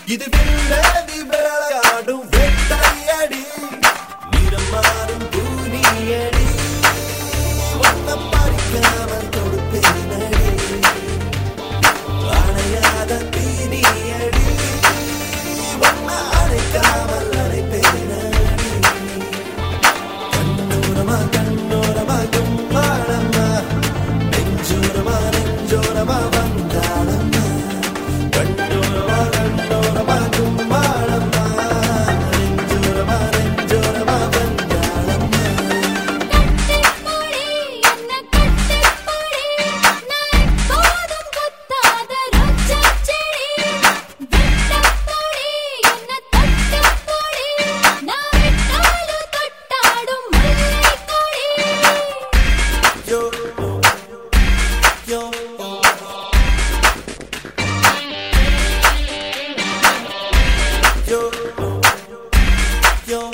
இது வில்லதி விளையாடும் வெட்டையடி நிறம் மாறும் பூனியடி ஒன்ன பறிக்காமல் தொடுப்பேனடி அணையாத தீனியடி ஒன்ன அணைக்காமல் அணைப்பேனடி கண்ணோரமா கண்ணோரமா கும்மாளம்மா நெஞ்சோரமா நெஞ்சோரமா வந்தாளம்மா கண்ணோரமா கண்ணோரமா கும்மாளம்மா நெஞ்சோரமா நெஞ்சோரமா வந்தாளம்மா கட்டிப்பொடி என்ன கட்டிப்பொடி நான் எப்போதும் குத்தாத ரோஜா செடி வெட்டப்பொடி என்ன தட்டப்பொடி நான் விட்டாலும் தொட்டாடும் முல்லை கொடி Yo, yo, yo, yo.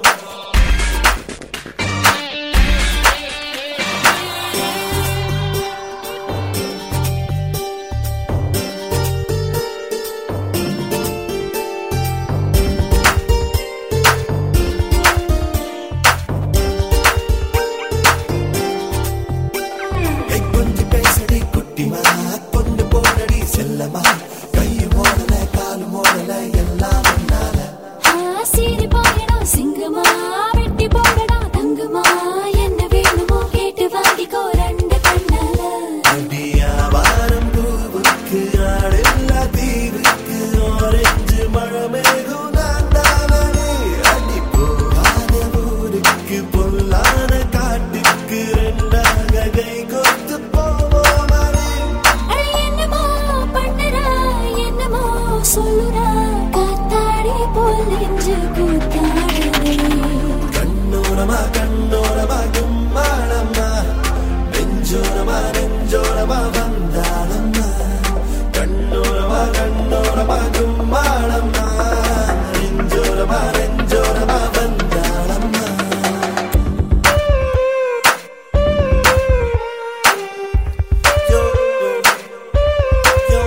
கொஞ்சம் பேசடி குட்டிமா கொண்டு போனடி செல்லமா கையும் ஓடல காலும் ஓடல எல்லாம் என்னால சீறி போயடா சிங்கமா வெட்டி போடடா தங்கமா என்ன வேணுமோ கேட்டு வாங்கிக்கோ ரெண்டு கண்ணால அடியா வாரம் பூவுக்கு ஆடெல்லா தீவுக்கு ஆரஞ்சு மழை மேகம் நான் தானே அடி போகாத ஊருக்கு பொல்லாத காட்டுக்கு ரெண்டாக கை கோத்து போவோமடி அட என்னமோ பண்ணுறா என்னமோ சொல்லுறா காத்தாடி போல் நெஞ்சு கூத்தாடுதே கண்ணோரமா கண்ணோரமா கும்மாளம்மா நெஞ்சோரமா நெஞ்சோரமா வந்தாளம்மா கண்ணோரமா கண்ணோரமா கும்மாளம்மா நெஞ்சோரமா நெஞ்சோரமா வந்தாளம்மா யோ யோ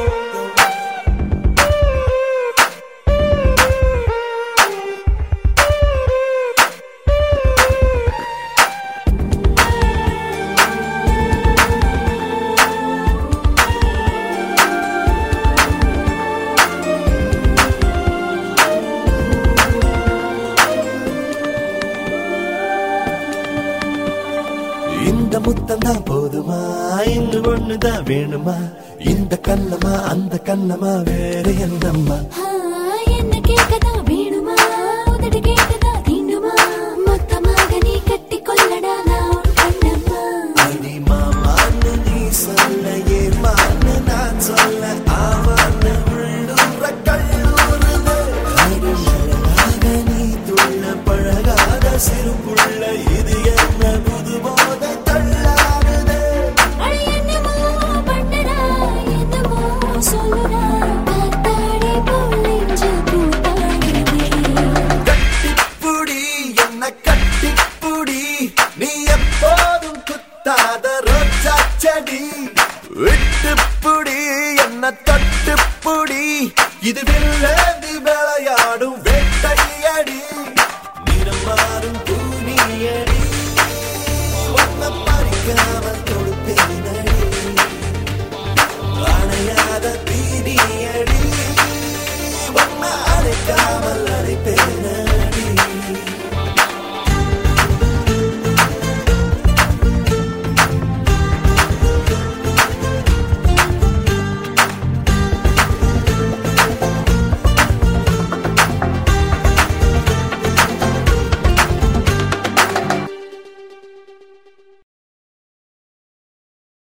இந்த முத்தம்தான் போதுமா இந்த ஒண்ணுதான் வேணுமா இந்த கண்ணமா அந்த கண்ணமா வேற என்னம்மா என்ன கேட்கதா வேணுமா உதடு கேட்கதா தீண்டுமா மொத்தமாக நீ கட்டி கொள்ளடா நான் உன் கண்ணம்மா அடி மாமான்னு நீ சொல்ல ஏமான்னு நான் சொல்ல ஆவான்னு உள்ளூர கல்லூருது அருளழகாக நீ துள்ள பழகாத சிறு புள்ள இது என்ன புது போத தள்ளாடுது அட என்னமோ பண்ணுறா என்னமோ சொல்லுறா காத்தாடி போல் நெஞ்சு கூத்தாடுதே கட்டிப்புடி என்ன கட்டிப்புடி நீ எப்போதும் குத்தாத ரோஜா செடி விட்டுப்புடி என்ன தட்டுப்புடி இது வில்லதி விளையாடும் வெட்டையடி நிறம் மாறும் பூனியடி ஒன்ன பறிக்காமல் தொடுப்பேனடி அணையாத தீனியடி ஒன்ன அணைக்காமல்